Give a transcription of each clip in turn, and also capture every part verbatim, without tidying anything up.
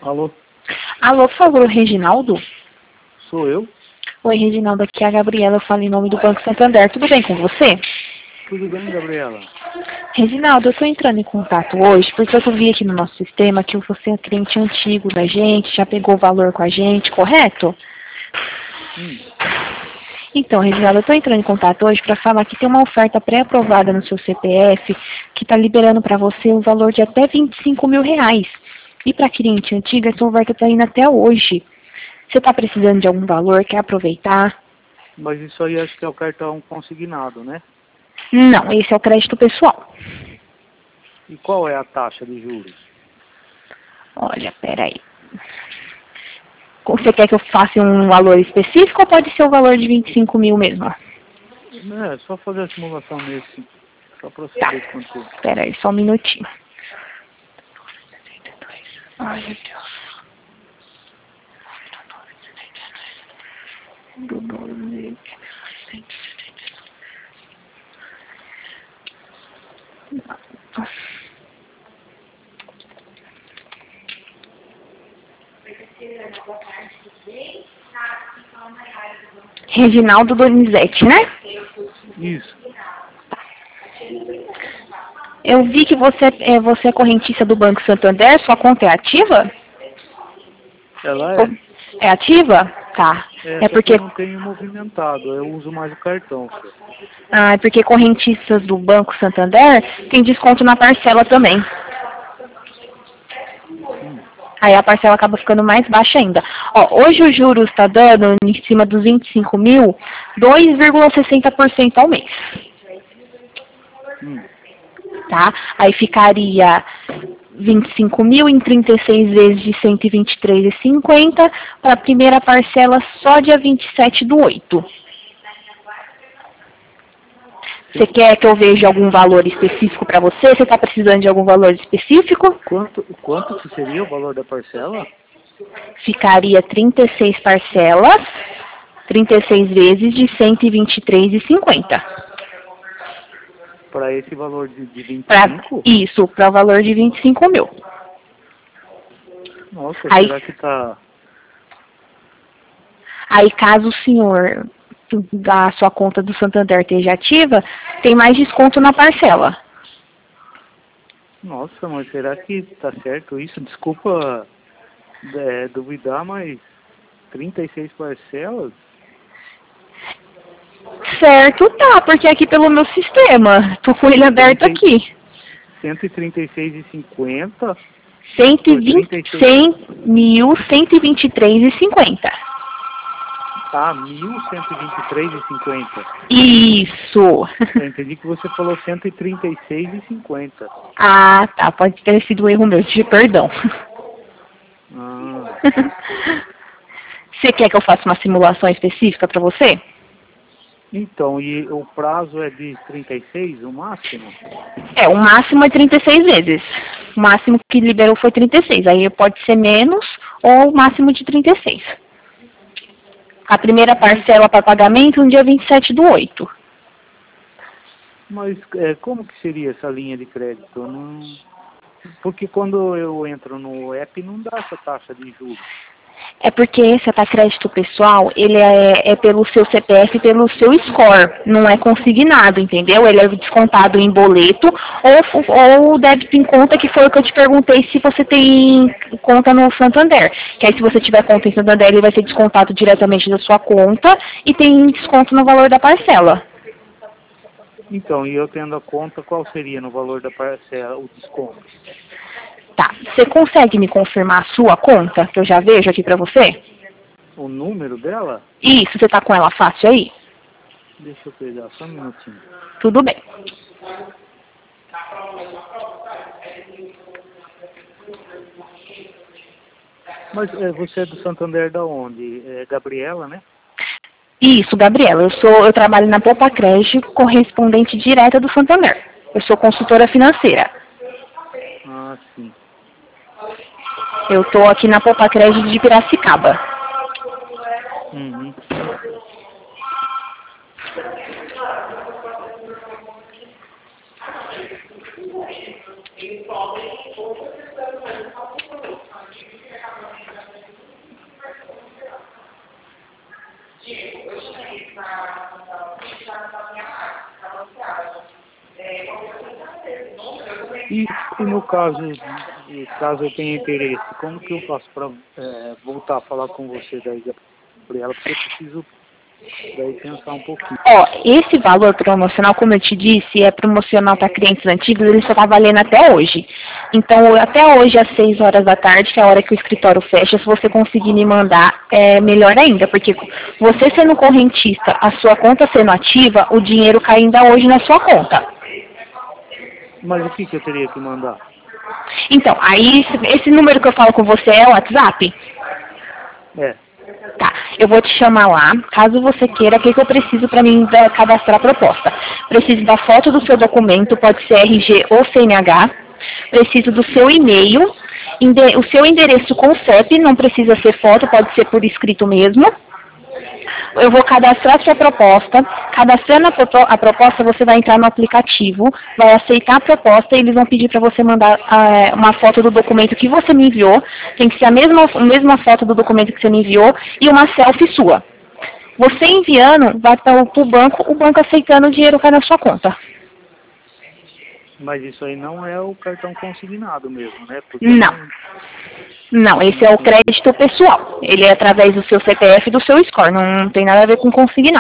Alô? Alô, por favor, Reginaldo? Sou eu? Oi, Reginaldo, aqui é a Gabriela, eu falo em nome do Banco Santander. Tudo bem com você? Tudo bem, Gabriela? Reginaldo, eu estou entrando em contato hoje porque eu vi aqui no nosso sistema que você é cliente antigo da gente, já pegou o valor com a gente, correto? Hum. Então, Reginaldo, eu estou entrando em contato hoje para falar que tem uma oferta pré-aprovada no seu C P F que está liberando para você um valor de até vinte e cinco mil reais. E para cliente antiga, essa oferta está indo até hoje. Você está precisando de algum valor, quer aproveitar? Mas isso aí acho que é o cartão consignado, né? Não, esse é o crédito pessoal. E qual é a taxa de juros? Olha, peraí. Você quer que eu faça um valor específico ou pode ser o valor de vinte e cinco mil mesmo? É, só fazer a simulação nesse. Só para Tá. saber quanto. Peraí, só um minutinho. Ai, meu Deus. Do doze. Reginaldo Donizete, né? Isso. Eu vi que você é, você é correntista do Banco Santander, sua conta é ativa? Ela é? É ativa? Tá. É, É só que porque, eu não tenho movimentado. Eu uso mais o cartão. Só. ah, é porque correntistas do Banco Santander tem desconto na parcela também. Hum. Aí a parcela acaba ficando mais baixa ainda. Ó, hoje o juros está dando, em cima dos vinte e cinco mil, dois vírgula sessenta por cento ao mês. Hum. Tá? Aí ficaria vinte e cinco mil em trinta e seis vezes de cento e vinte e três reais e cinquenta centavos para a primeira parcela só dia vinte e sete do oito. Você quer que eu veja algum valor específico para você? Você está precisando de algum valor específico? Quanto, quanto que seria o valor da parcela? Ficaria trinta e seis parcelas, trinta e seis vezes de cento e vinte e três reais e cinquenta centavos. Para esse valor de, de vinte e Pra, cinco? isso, para o valor de vinte e cinco mil. Nossa, Aí, será que tá... aí caso o senhor da sua conta do Santander esteja ativa, tem mais desconto na parcela. Nossa, mas será que tá certo isso? Desculpa é, duvidar, mas trinta e seis parcelas? Certo, tá, porque aqui pelo meu sistema, tô com ele aberto trinta, aqui. cento e trinta e seis e cinquenta cento e por vinte, trinta e seis. cem mil, cento e vinte e três reais e cinquenta. Ah, mil cento e vinte e três e cinquenta. Isso. Eu entendi que você falou cento e trinta e seis e cinquenta. Ah, tá, pode ter sido um erro meu, te perdão. Ah, Você quer que eu faça uma simulação específica para você? então, e o prazo é de trinta e seis, o máximo? É, o máximo é trinta e seis vezes. O máximo que liberou foi trinta e seis. Aí pode ser menos ou o máximo de trinta e seis. A primeira parcela para pagamento no dia vinte e sete do oito. Mas é, como que seria essa linha de crédito? Eu não... Porque quando eu entro no app não dá essa taxa de juros. É porque esse ataque crédito pessoal, ele é, é pelo seu C P F e pelo seu score, não é consignado, entendeu? Ele é descontado em boleto ou, ou débito em conta, que foi o que eu te perguntei se você tem conta no Santander. Que aí se você tiver conta em Santander, ele vai ser descontado diretamente da sua conta e tem desconto no valor da parcela. Então, e eu tendo a conta, qual seria no valor da parcela o desconto? Tá, você consegue me confirmar a sua conta, que eu já vejo aqui pra você? O número dela? Isso, você tá com ela fácil aí? Deixa eu pegar, só um minutinho. Tudo bem. Mas é, você é do Santander da onde? É Gabriela, né? Isso, Gabriela, eu sou, eu trabalho na Poupa Crédito, correspondente direta do Santander. Eu sou consultora financeira. Ah, sim. Eu tô aqui na Poupa Crédito de Piracicaba. Uhum. E, e no caso, caso eu tenha interesse, como que eu faço para é, voltar a falar com você daí, Gabriela? Porque eu preciso daí pensar um pouquinho. Ó, esse valor promocional, como eu te disse, é promocional para clientes antigos, ele só está valendo até hoje. Então, até hoje, às seis horas da tarde, que é a hora que o escritório fecha, se você conseguir me mandar, é melhor ainda, porque você sendo correntista, a sua conta sendo ativa, o dinheiro cai ainda hoje na sua conta. Mas o que, que eu teria que mandar? Então, aí, esse número que eu falo com você é o WhatsApp? É. Tá, eu vou te chamar lá, caso você queira, o que, que eu preciso para mim da- cadastrar a proposta? Preciso da foto do seu documento, pode ser R G ou C N H, preciso do seu e-mail, ende- o seu endereço com C E P, não precisa ser foto, pode ser por escrito mesmo. Eu vou cadastrar a sua proposta, cadastrando a, propo- a proposta, você vai entrar no aplicativo, vai aceitar a proposta e eles vão pedir para você mandar ah, uma foto do documento que você me enviou, tem que ser a mesma, a mesma foto do documento que você me enviou e uma selfie sua. Você enviando, vai para o banco, o banco aceitando, o dinheiro cai na sua conta. Mas isso aí não é o cartão consignado mesmo, né? Porque Não. Não, esse é o crédito pessoal. Ele é através do seu C P F e do seu score, não tem nada a ver com consignado.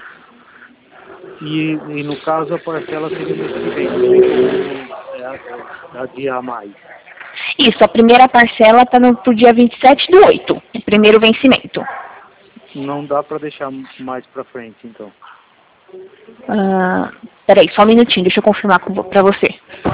E, e no caso a parcela seria mês que vem, não tem como é, é, adiar mais. Isso, a primeira parcela está no pro dia vinte e sete do oito, o primeiro vencimento. Não dá para deixar mais para frente, então. Ah, peraí, só um minutinho, deixa eu confirmar para você.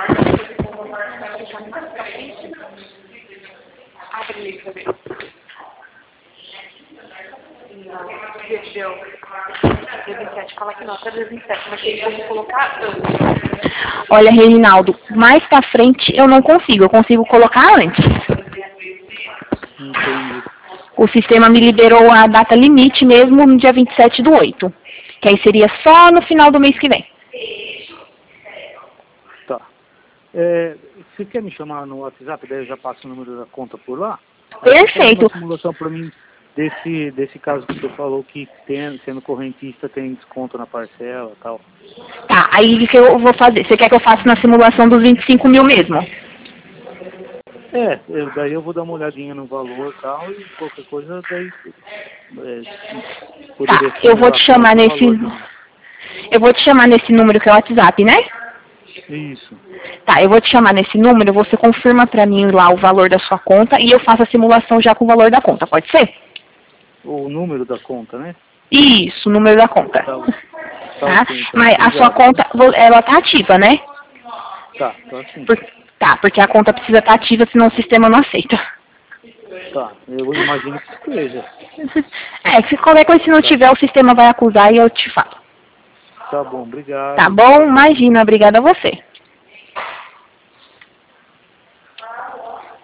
Olha, Reginaldo, mais pra frente eu não consigo, eu consigo colocar antes. Entendi. O sistema me liberou a data limite mesmo no dia vinte e sete do oito, que aí seria só no final do mês que vem. Tá. É, você quer me chamar no WhatsApp, daí eu já passo o número da conta por lá? Perfeito. Uma simulação para mim desse, desse caso que você falou que tem, sendo correntista tem desconto na parcela e tal. Tá, aí o que eu vou fazer? Você quer que eu faça na simulação dos vinte e cinco mil mesmo? É, eu, daí eu vou dar uma olhadinha no valor e tal, e qualquer coisa daí é, poderia Tá, eu vou te chamar nesse. Eu vou te chamar nesse número que é o WhatsApp, né? Isso. Tá, eu vou te chamar nesse número, você confirma pra mim lá o valor da sua conta e eu faço a simulação já com o valor da conta, pode ser? O número da conta, né? Isso, o número da conta. Tá, tá, Tá? ok, então. Mas a sua conta, ela tá ativa, né? Tá, tá sim. Por- tá, porque a conta precisa estar ativa, senão o sistema não aceita. Tá, eu imagino que esteja. É, se qualquer coisa se não tiver, o sistema vai acusar e eu te falo. Tá bom, obrigado. Tá bom? Imagina, obrigada a você.